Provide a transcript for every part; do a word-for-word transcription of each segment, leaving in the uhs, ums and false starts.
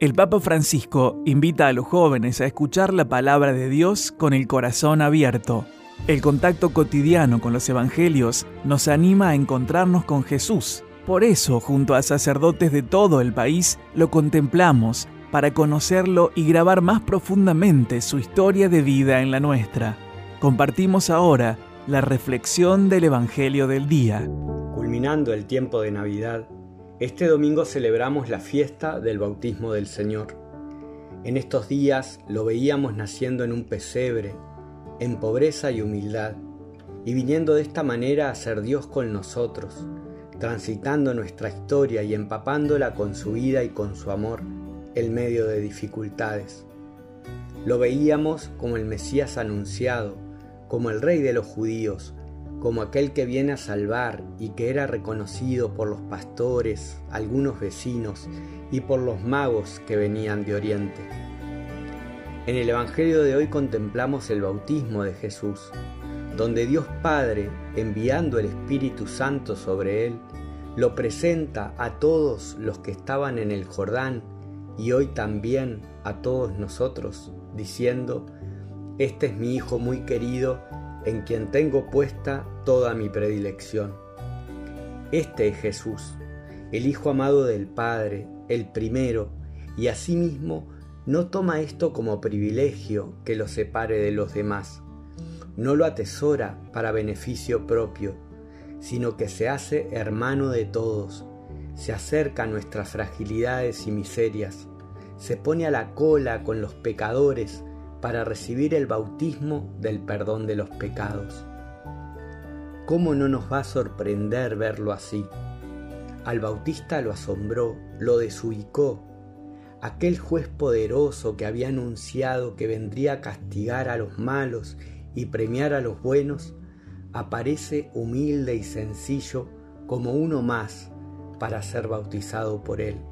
El Papa Francisco invita a los jóvenes a escuchar la palabra de Dios con el corazón abierto. El contacto cotidiano con los evangelios nos anima a encontrarnos con Jesús. Por eso, junto a sacerdotes de todo el país, lo contemplamos para conocerlo y grabar más profundamente su historia de vida en la nuestra. Compartimos ahora la reflexión del Evangelio del día. Culminando el tiempo de Navidad, este domingo celebramos la fiesta del bautismo del Señor. En estos días lo veíamos naciendo en un pesebre, en pobreza y humildad, y viniendo de esta manera a ser Dios con nosotros, transitando nuestra historia y empapándola con su vida y con su amor en medio de dificultades. Lo veíamos como el Mesías anunciado, como el Rey de los judíos, como aquel que viene a salvar y que era reconocido por los pastores, algunos vecinos y por los magos que venían de Oriente. En el Evangelio de hoy contemplamos el bautismo de Jesús, donde Dios Padre, enviando el Espíritu Santo sobre él, lo presenta a todos los que estaban en el Jordán y hoy también a todos nosotros, diciendo: «Este es mi Hijo muy querido, en quien tengo puesta toda mi predilección». Este es Jesús, el Hijo amado del Padre, el primero, y asimismo no toma esto como privilegio que lo separe de los demás. No lo atesora para beneficio propio, sino que se hace hermano de todos, se acerca a nuestras fragilidades y miserias, se pone a la cola con los pecadores para recibir el bautismo del perdón de los pecados. ¿Cómo no nos va a sorprender verlo así? Al Bautista lo asombró, lo desubicó. Aquel juez poderoso que había anunciado que vendría a castigar a los malos y premiar a los buenos, aparece humilde y sencillo como uno más para ser bautizado por él.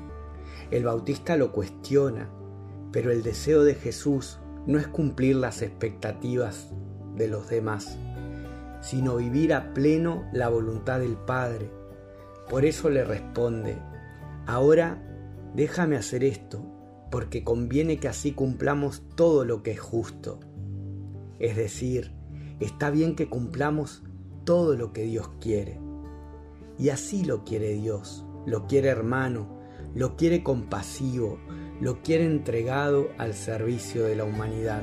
El Bautista lo cuestiona, pero el deseo de Jesús no es cumplir las expectativas de los demás, sino vivir a pleno la voluntad del Padre. Por eso le responde: «Ahora déjame hacer esto, porque conviene que así cumplamos todo lo que es justo». Es decir, está bien que cumplamos todo lo que Dios quiere. Y así lo quiere Dios, lo quiere hermano, lo quiere compasivo, lo quiere entregado al servicio de la humanidad.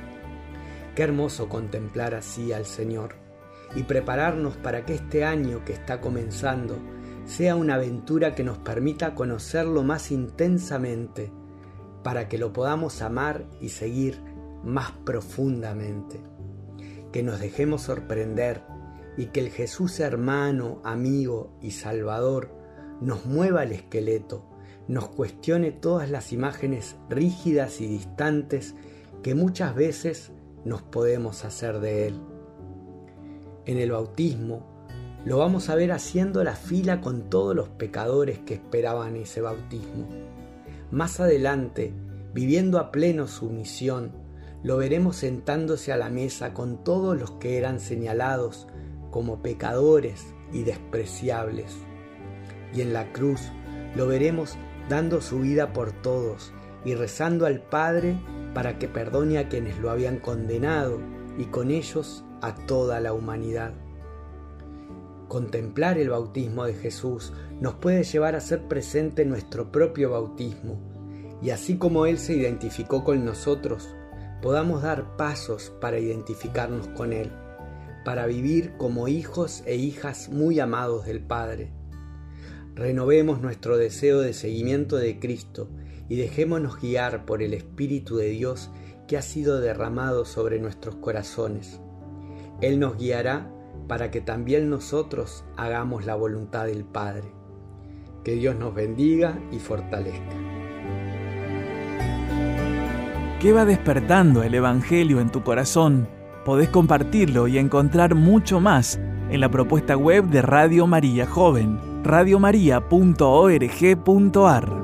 Qué hermoso contemplar así al Señor y prepararnos para que este año que está comenzando sea una aventura que nos permita conocerlo más intensamente, para que lo podamos amar y seguir más profundamente. Que nos dejemos sorprender y que el Jesús hermano, amigo y salvador nos mueva el esqueleto, nos cuestione todas las imágenes rígidas y distantes que muchas veces nos podemos hacer de él. En el bautismo lo vamos a ver haciendo la fila con todos los pecadores que esperaban ese bautismo. Más adelante, viviendo a pleno su misión, lo veremos sentándose a la mesa con todos los que eran señalados como pecadores y despreciables. Y en la cruz lo veremos dando su vida por todos y rezando al Padre para que perdone a quienes lo habían condenado y con ellos a toda la humanidad. Contemplar el bautismo de Jesús nos puede llevar a ser presente nuestro propio bautismo, y así como Él se identificó con nosotros, podamos dar pasos para identificarnos con Él, para vivir como hijos e hijas muy amados del Padre. Renovemos nuestro deseo de seguimiento de Cristo y dejémonos guiar por el Espíritu de Dios que ha sido derramado sobre nuestros corazones. Él nos guiará para que también nosotros hagamos la voluntad del Padre. Que Dios nos bendiga y fortalezca. ¿Qué va despertando el Evangelio en tu corazón? Podés compartirlo y encontrar mucho más en la propuesta web de Radio María Joven, radiomaria punto org punto ar.